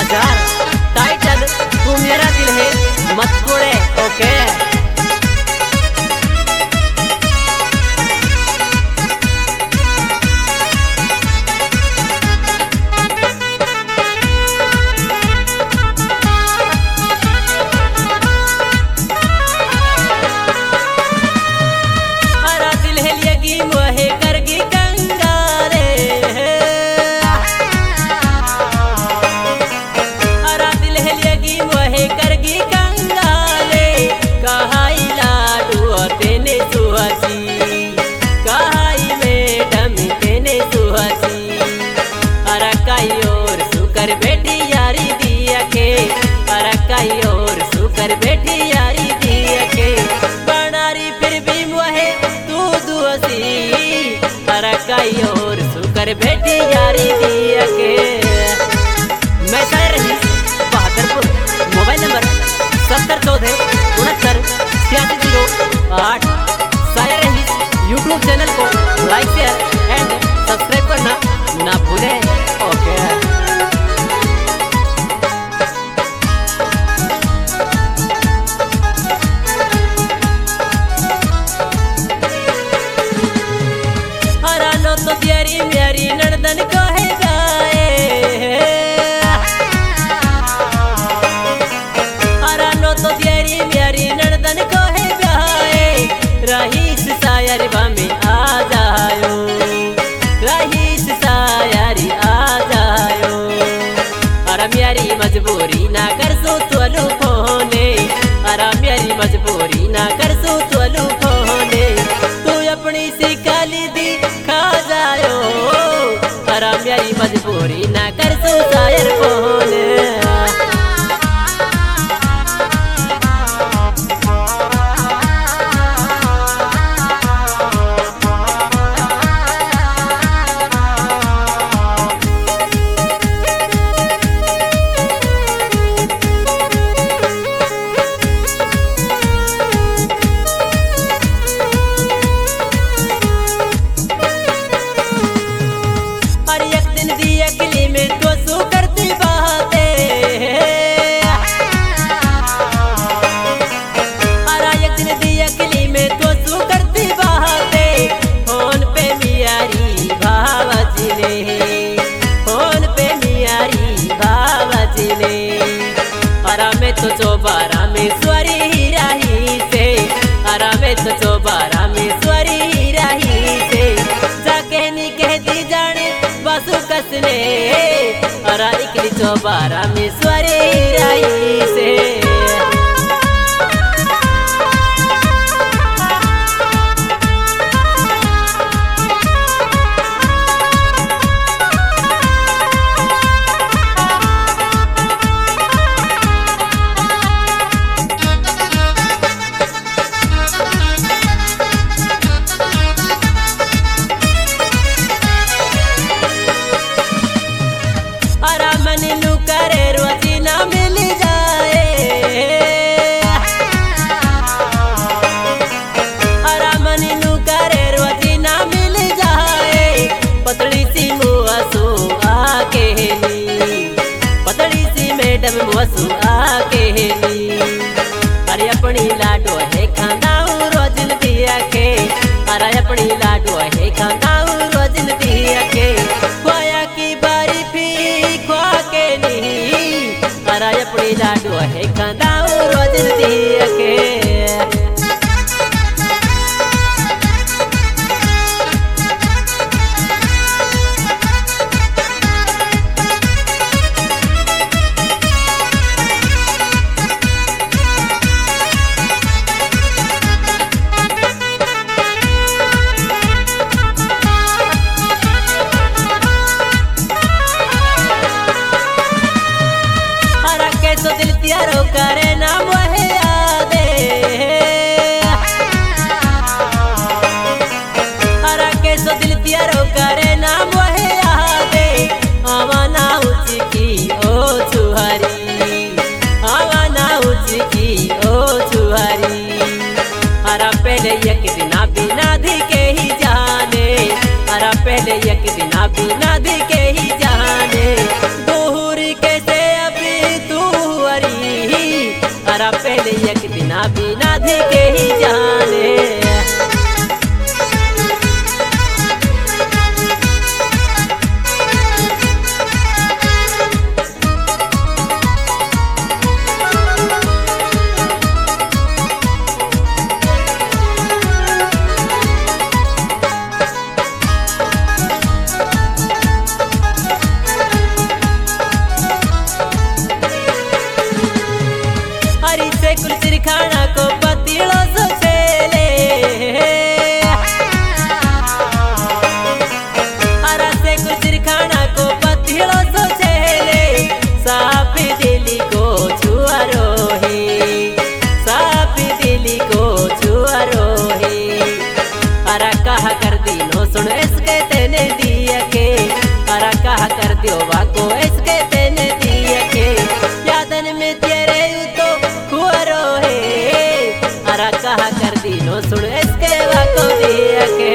यार टाइटल तू मेरा दिल है मत तोड़े ओके। सुकर बैठी यारी दिया के बनारी फिर भी मोहे तू दुआसी कई और सुकर बैठी यारी दिया के। मैं शायर रहीस बहादुरपुर, मोबाइल नंबर 7014698608। शायर रहीस यूट्यूब चैनल को लाइक शेयर एंड सब्सक्राइब करना ना भूले ओके। तो तेरी मेरी नर्दन कहे जाए हरानो तो तेरी मेरी नर्दन कहे जाए। रहीस शायर में आ जायो, रहीस शायरी आ जायो। अरे मेरी मजबूरी ना कर सो तोलू फोने, अरे मेरी मजबूरी ना कर सो तोलू फोने। तू अपनी सी काली दी मेरी मजबूरी ना कर सो शायर बोले। तो चौबारा में स्वरी रही से, अरा में तो चौबारा में स्वरी रही से। जाके नहीं कहती जाने बसु कसने, अरा इकली चौबारा में स्वरी रही से। वसु आकेली अरे अपनी लाडो है खांदाऊ रोजन दिया के, अरे अपनी लाडो है खांदाऊ रोजन दिया के। खोया की बारी फिर खा के नहीं, अरे अपनी लाडो है खांदाऊ रोजन दिया के। करे ना मोहे यादे, हरा के सो दिल प्यारो करे ना मोहे यादे। आवाना उचकी ओ छुहारी, आवाना उचकी ओ छुहारी। हरा पहले एक दिना बिना दिखे ही जाने, हरा पहले एक दिना बिना दिखे ही जाने। दूर कैसे अभी उन्हीं के ही जाने। हरी से कुल सिरखाना को पतिलों से छेले, हरा से कुल सिरखाना को पतिलों से छेले, सापी दिली को छुआ रोही, सापी दिली को छुआ रोही। हरा कहा कर दिनो सुन इसके तेने दिया के, हरा कहा कर दियो वाको इसके तेने दिया के, यादन में तेरे तो खुआरो है। हरा कहा कर दिनो सुन इसके वाको दिया के।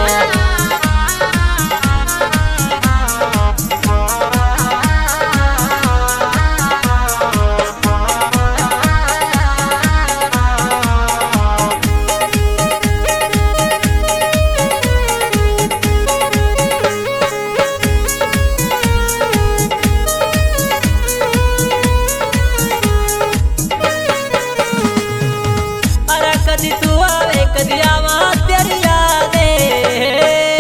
कदी तू आवे कदी आवा तेरी यादें,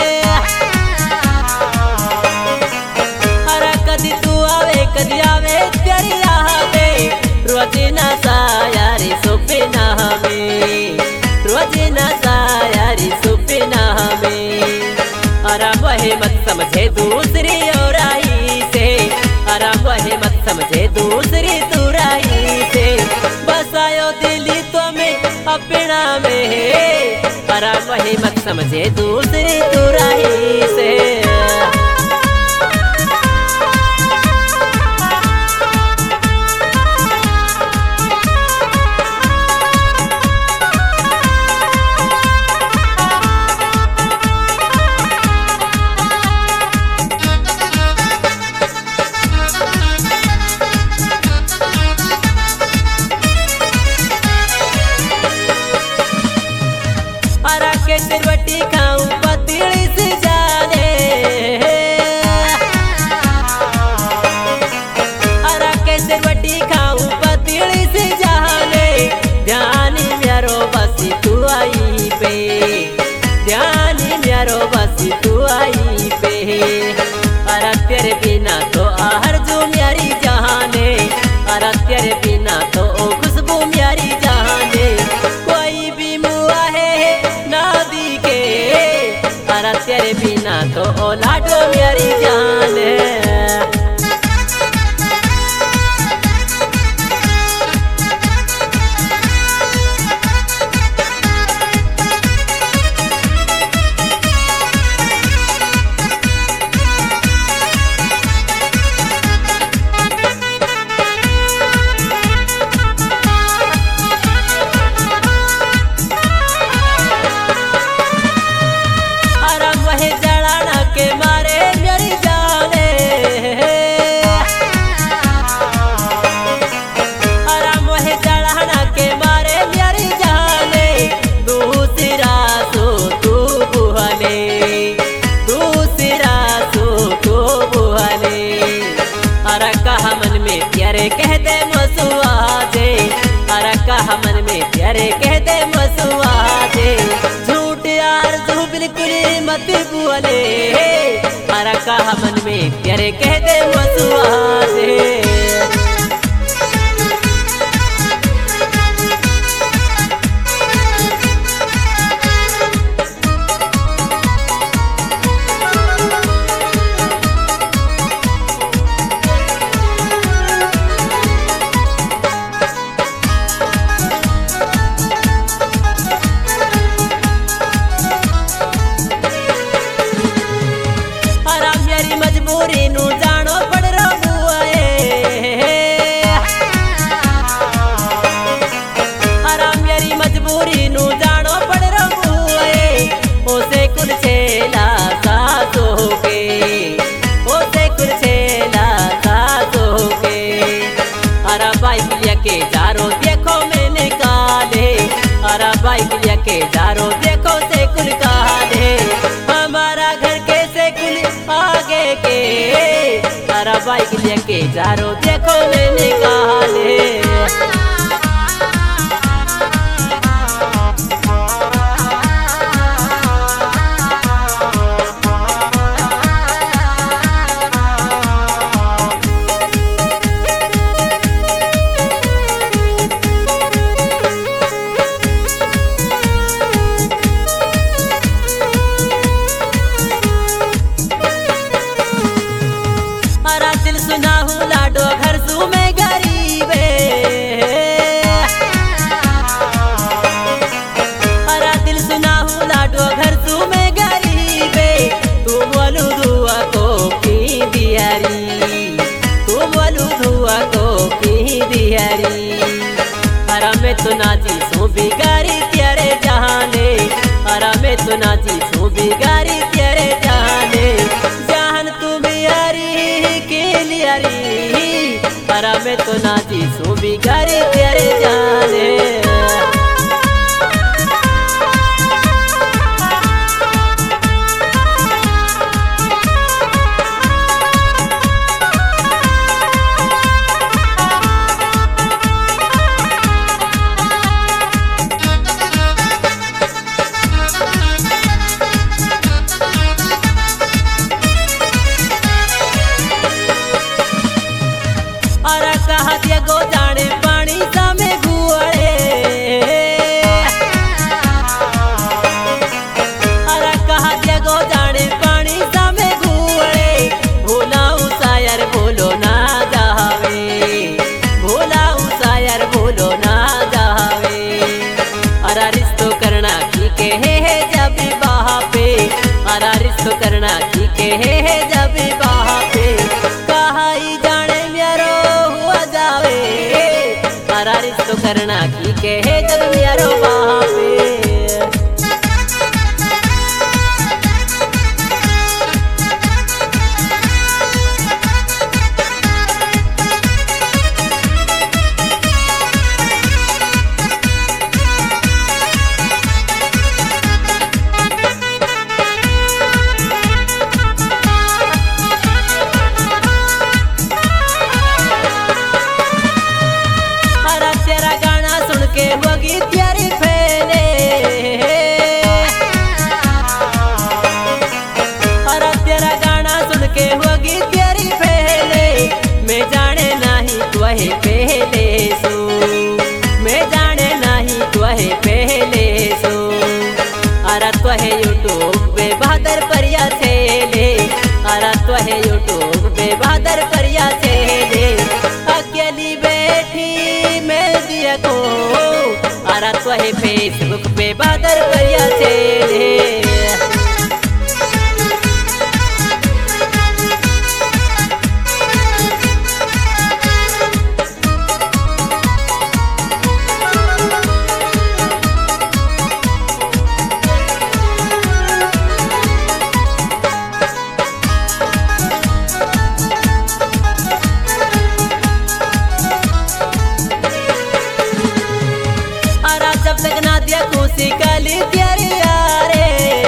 हरा कदी तू आवे कदी आवे तेरी यादें। रोजीना सा यारी सुपना हमें, रोजीना सा यारी सुपना हमें। हरा वही मत समझे दूसरी और आई से, हरा वही मत समझे दूसरी तुराई से। बसायो दिली तो में अपना में, हरा वही मत समझे दूसरी तुराई से। हरा के सिरवटी खाऊं पतीली से जाने, हरा के सिरवटी खाऊं पतीली से जाने। ध्यानी म्यारो बसी तू आई पे, ध्यानी म्यारो बसी तू आई पे। हरा तेरे बिना तो आहर जो म्यारी जहाने, हरा तेरे बिना तो ओ खुशबू म्यारी जहाने। कोई भी मुआ है नादी के, हरा तेरे बिना तो ओ लाडो म्यारी जान है। हरा वही जड़ाना के मारे मेरी जाने, हरा वही जड़ाना के मारे मेरी जाने। दूसरा सो तू बुहले, दूसरा सो तू बुहले। हरा कहा मन में तेरे कह दे मसुआ दे, हरा कहा मन में तेरे कह दे मसुआ दे। झूठ यार तू बिल्कुल मत बोले, हरा कहा मन में तेरे कह दे मसुआ दे। हरा मेरी मजबूरी नू जानो पड़ रहा है, हरा मेरी मजबूरी नू जानो पड़ रहा है। ओसे कुल छेला सासो के, ओसे कुल छेला सासो के। हरा बाइक लेके जारो देखो मैंने काले, के जारो देखो से कुल कहा दे हमारा घर के से कुल आगे के तारा बाइक लेके जारो देखो मैंने कहा दे दिल सुना हूँ लाडो घर सू में गरीबे हरा दिल सुना हूँ लाडो घर सू में गरीबे तू बोलू दुआ को की दियारी तू बोलू दुआ को की दियारी हरा में तो नाची सू बिगारी तेरे जहाने हरा में तो नाची सू बिगारी तेरे जहाने जहान तू बिहारी हरा में तो नाची सू बिगारी तेरे जाने अरा कहा दिया गो जाने पानी सामे गुआड़े अरा कहा दिया गो जाने पानी सामे गुआड़े भोलाऊ सायर बोलो ना जावे भोलाऊ सायर बोलो ना जावे अरा रिश्तो करना की के है जब बाहा पे अरा रिश्तो करना की के है जब बाहा पे कहा हरा रिश्तो करना की के है जब मेरो वहाँ पे तेरा गाना सुन के होगी तेरी फैले हरा तेरा गाना सुन के होगी तेरी फैले मैं जाने नहीं तुहे पहले सो मैं जाने नहीं तुहे पहले सो अरा तुहे यूट्यूब पे बहादुर परिया छेले अरा तुहे यूट्यूब पे बहादुर परिया छेले अकेली बैठी को अरा तुहे फेसबुक पे बहादुर परिया छेले जब तक ना दिया खुशी कली तेरी यारे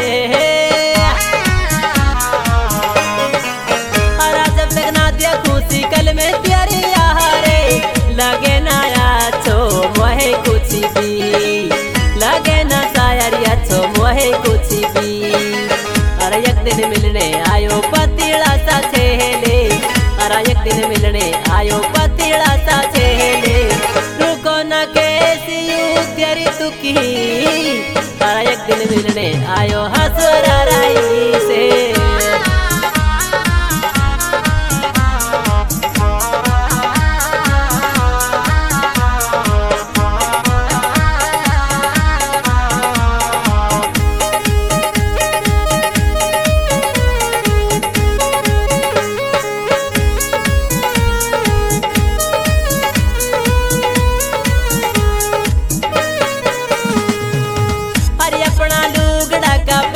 हरा जब तक ना दिया खुशी कल में तेरी यारे लगे ना अच्छो मोहे कुछ भी लगे ना शायर अच्छो मोहे कुछ भी अरे एक दिन मिलने आयो पतिड़ा सा छेले अरे एक दिन मिलने आयो पतिड़ा सा छेले रुको न कैसी तेरी तुकी हरा एक दिन मिलने आयो हसुरा राई से अपना लुगड़ा का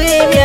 प्यारी